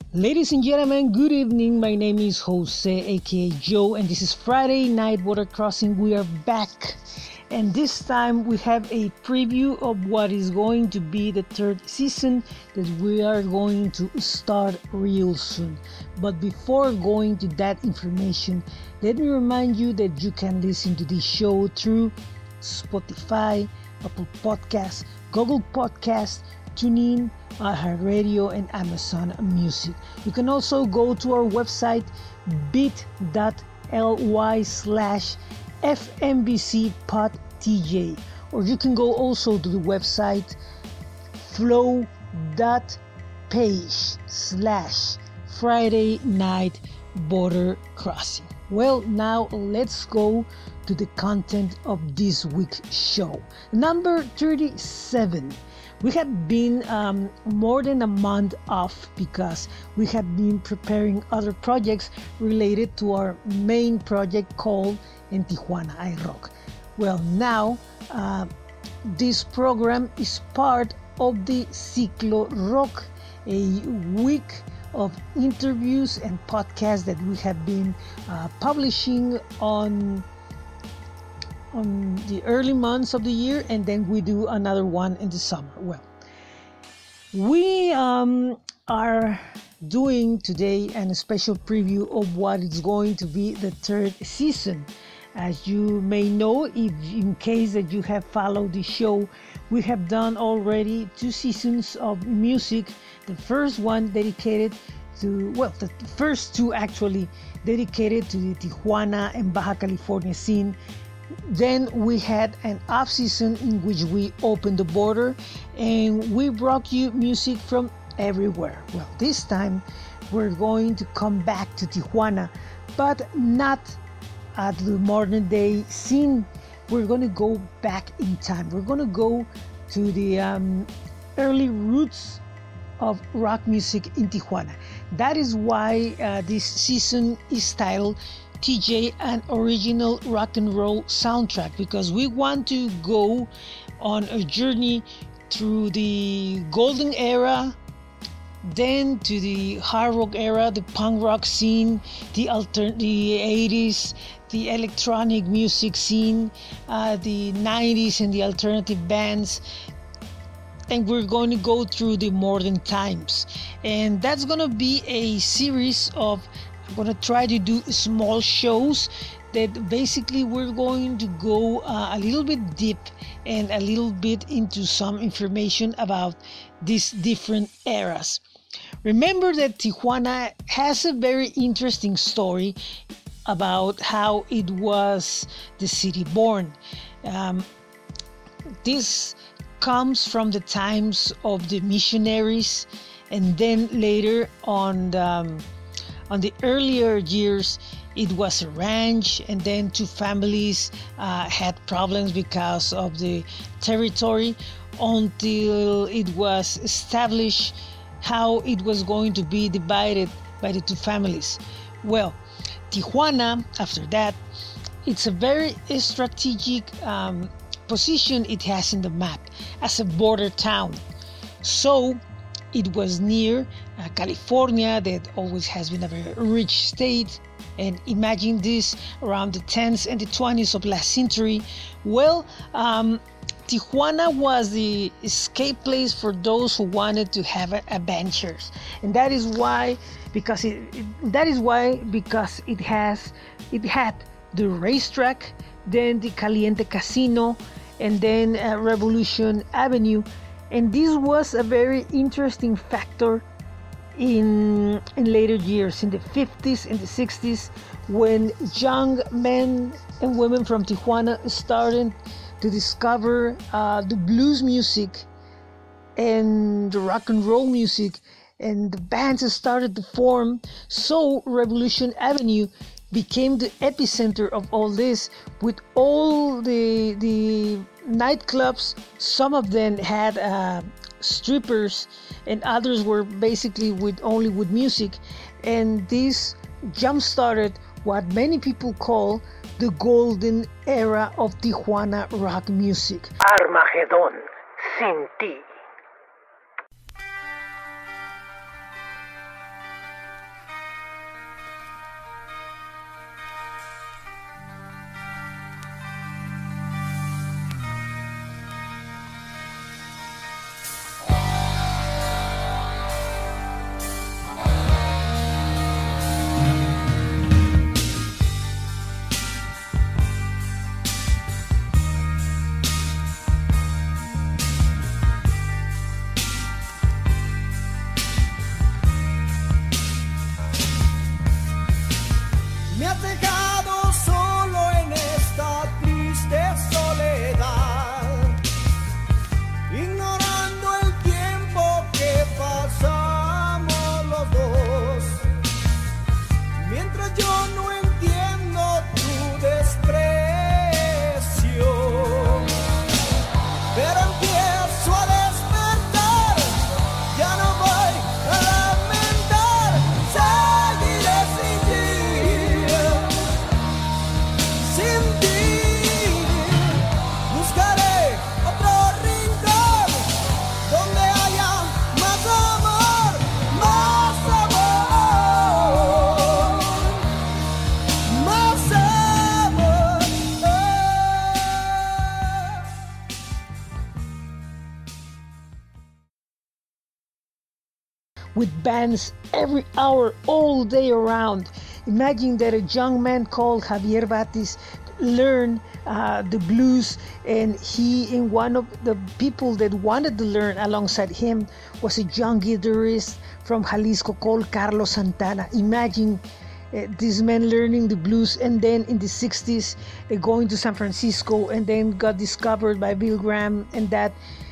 Ladies and gentlemen, good evening. My name is Jose, aka Joe, and this is Friday Night Water Crossing. We are back, and this time we have a preview of what is going to be the third season that we are going to start real soon. But before going to that information, let me remind you that you can listen to this show through Spotify, Apple Podcasts, Google Podcasts, TuneIn, iHeartRadio, and Amazon Music. You can also go to our website bit.ly/FMBCPodTJ, or you can go also to the website flow.page/Friday Night Border Crossing. Well, now let's go to the content of this week's show. Number 37. We have been more than a month off because we have been preparing other projects related to our main project called En Tijuana I Rock. Well, now this program is part of the Ciclo Rock, a week of interviews and podcasts that we have been publishing on the early months of the year, and then we do another one in the summer. Well, we are doing today a special preview of what is going to be the third season. As you may know, if in case that you have followed the show, we have done already 2 seasons of music. The first one dedicated to, well, the first 2 actually dedicated to the Tijuana and Baja California scene. Then we had an off season in which we opened the border and we brought you music from everywhere. Well, this time we're going to come back to Tijuana, but not at the modern day scene. We're going to go back in time. We're going to go to the early roots of rock music in Tijuana. That is why this season is titled TJ, an original rock and roll soundtrack, because we want to go on a journey through the golden era, then to the hard rock era, the punk rock scene, the 80s, the electronic music scene, the 90s and the alternative bands. And we're going to go through the modern times. And that's going to be a series of, I'm going to try to do small shows that basically we're going to go a little bit deep and a little bit into some information about these different eras. Remember that Tijuana has a very interesting story about how it was the city born. This comes from the times of the missionaries, and then later on the earlier years, it was a ranch, and then 2 families had problems because of the territory until it was established how it was going to be divided by the 2 families. Well, Tijuana, after that, it's a very strategic position it has in the map as a border town. So it was near California, that always has been a very rich state. And imagine this around the 10s and the 20s of last century. Well, Tijuana was the escape place for those who wanted to have adventures, and that is why, because it had the racetrack, then the Caliente Casino, and then Revolution Avenue. And this was a very interesting factor in later years, in the 50s and the 60s, when young men and women from Tijuana started to discover the blues music and the rock and roll music, and the bands started to form. So Revolution Avenue became the epicenter of all this, with all the nightclubs. Some of them had strippers, and others were basically only with music. And this jump-started what many people call the golden era of Tijuana rock music. Armagedón, sin ti. with bands every hour, all day around. Imagine that a young man called Javier Batis learned the blues, and one of the people that wanted to learn alongside him was a young guitarist from Jalisco called Carlos Santana. Imagine this man learning the blues, and then in the 60s going to San Francisco, and then got discovered by Bill Graham, and that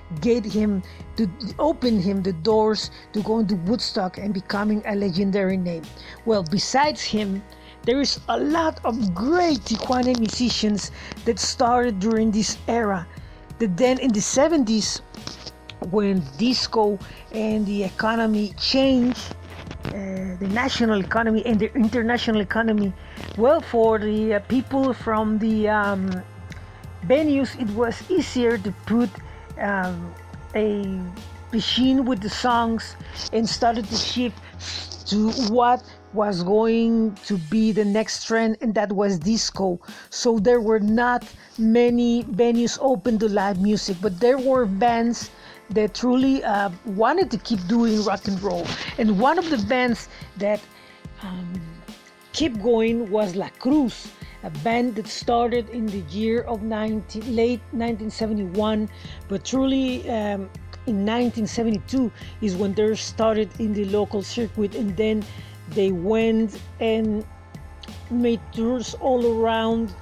opened him the doors to go into Woodstock and becoming a legendary name. Well, besides him, there is a lot of great Tijuana musicians that started during this era. That then in the 70s, when disco and the economy changed, the national economy and the international economy, well, for the people from the venues, it was easier to put a machine with the songs and started to shift to what was going to be the next trend, and that was disco. So there were not many venues open to live music, but there were bands that truly wanted to keep doing rock and roll. And one of the bands that kept going was La Cruz, a band that started in the year of late 1971, but truly in 1972 is when they started in the local circuit, and then they went and made tours all around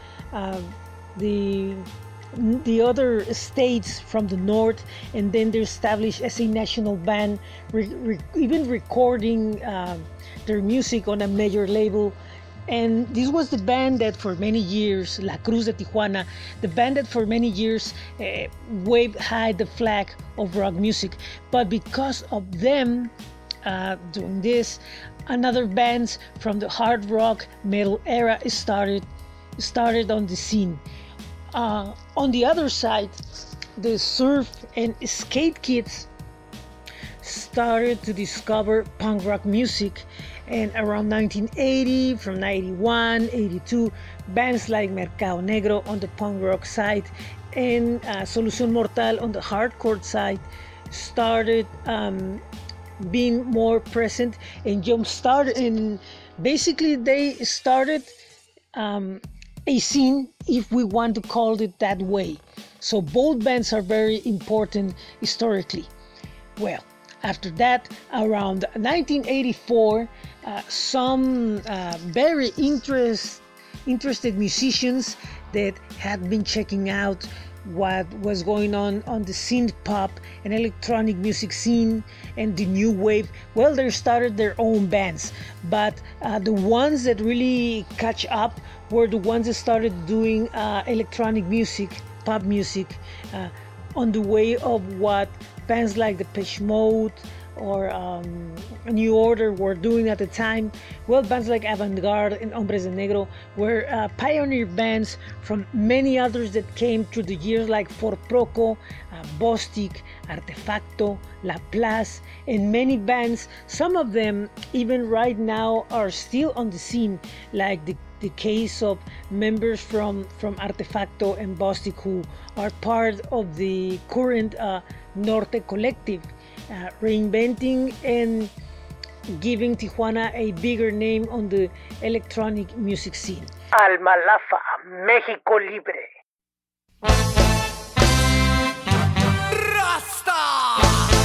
the other states from the north, and then they're established as a national band, even recording their music on a major label. And this was the band that for many years, La Cruz de Tijuana, the band that for many years waved high the flag of rock music. But because of them doing this, another bands from the hard rock metal era started on the scene. On the other side, the surf and skate kids started to discover punk rock music, and around 1980, from 91, 82, bands like Mercado Negro on the punk rock side and Solución Mortal on the hardcore side started being more present and jump started, and basically they started a scene, if we want to call it that way. So both bands are very important historically. Well, after that, around 1984, some very interested musicians that had been checking out what was going on the synth pop and electronic music scene and the new wave, well, they started their own bands. But the ones that really catch up were the ones that started doing electronic music, pop music, on the way of what bands like Depeche Mode or New Order were doing at the time. Well, bands like Avantgarde and Hombres de Negro were pioneer bands from many others that came through the years, like For Proco, Bostik, Artefacto, La Place, and many bands. Some of them even right now are still on the scene, like the case of members from Artefacto and Bostik, who are part of the current Norte Collective, reinventing and giving Tijuana a bigger name on the electronic music scene. Alma Lafa, México Libre. Rasta!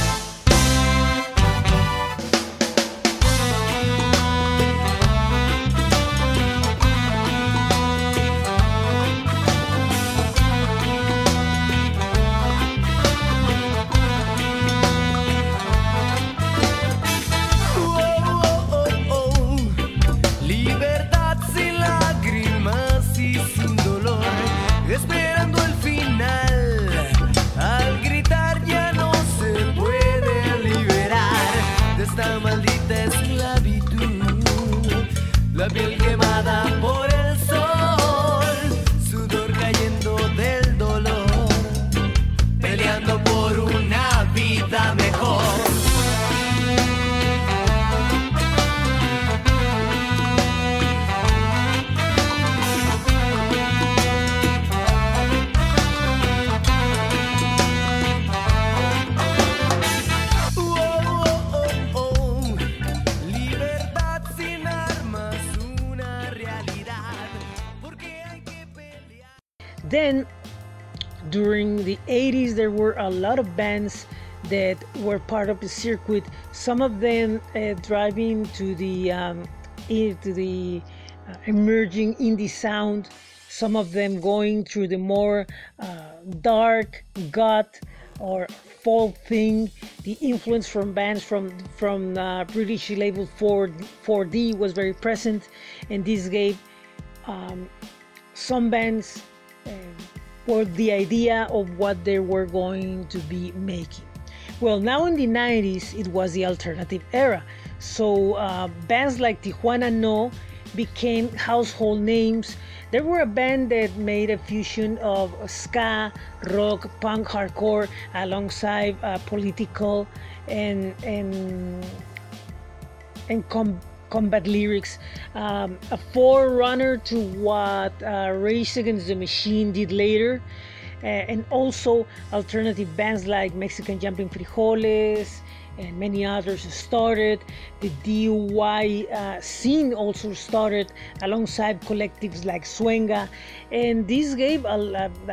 Esperando el final, al gritar ya no se puede liberar de esta maldita esclavitud. La piel quemada por el sol, sudor cayendo del dolor, peleando por una vida mejor. Then during the 80s, there were a lot of bands that were part of the circuit. Some of them driving to the emerging indie sound. Some of them going through the more dark goth or folk thing. The influence from bands from British label 4D was very present, and this gave some bands or the idea of what they were going to be making. Well, now in the 90s, it was the alternative era. So bands like Tijuana No became household names. There were a band that made a fusion of ska, rock, punk, hardcore, alongside political and combat lyrics, a forerunner to what Rage Against the Machine did later, and also alternative bands like Mexican Jumping Frijoles and many others started. The DIY scene also started alongside collectives like Suenga, and this gave a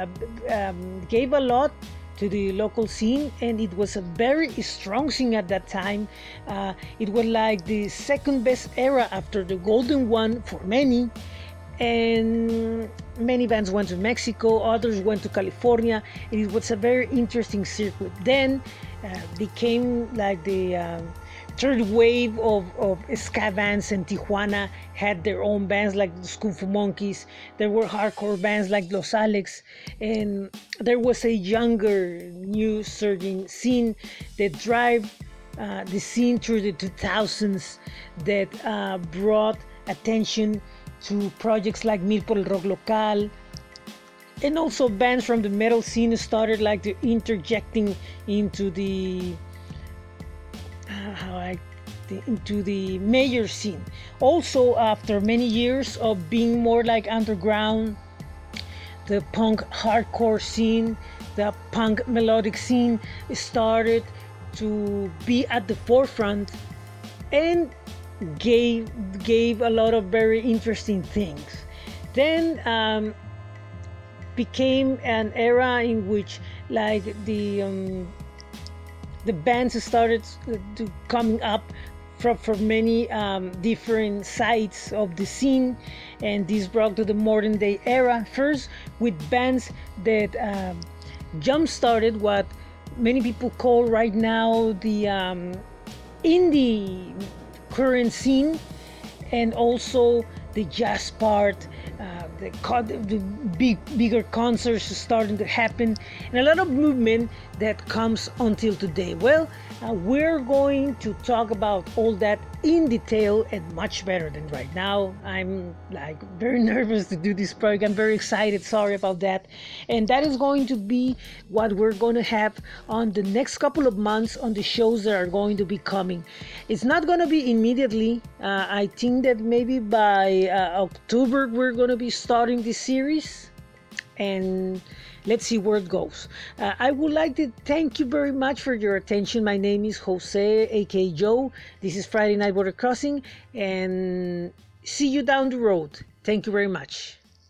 lot to the local scene, and it was a very strong scene at that time. It was like the second best era after the golden one for many, and many bands went to Mexico, others went to California. It was a very interesting circuit. Then became like the third wave of ska bands, and Tijuana had their own bands like the Kung Fu Monkeys. There were hardcore bands like Los Alex, and there was a younger, new surging scene that drive the scene through the 2000s, that brought attention to projects like Mil por el Rock Local, and also bands from the metal scene started like interjecting into the into the major scene. Also, after many years of being more like underground, the punk hardcore scene, the punk melodic scene started to be at the forefront and gave a lot of very interesting things. Then became an era in which like the bands started to coming up from many different sides of the scene, and this brought to the modern day era, first with bands that jump started what many people call right now the indie current scene, and also the jazz part, the bigger concerts starting to happen, and a lot of movement that comes until today. Well, we're going to talk about all that in detail and much better than right now. I'm like very nervous to do this project. I'm very excited. Sorry about that. And that is going to be what we're going to have on the next couple of months on the shows that are going to be coming. It's not going to be immediately. I think that maybe by October we're going to be starting this series, and let's see where it goes. I would like to thank you very much for your attention. My name is Jose, aka Joe. This is Friday Night Border Crossing, and see you down the road. Thank you very much.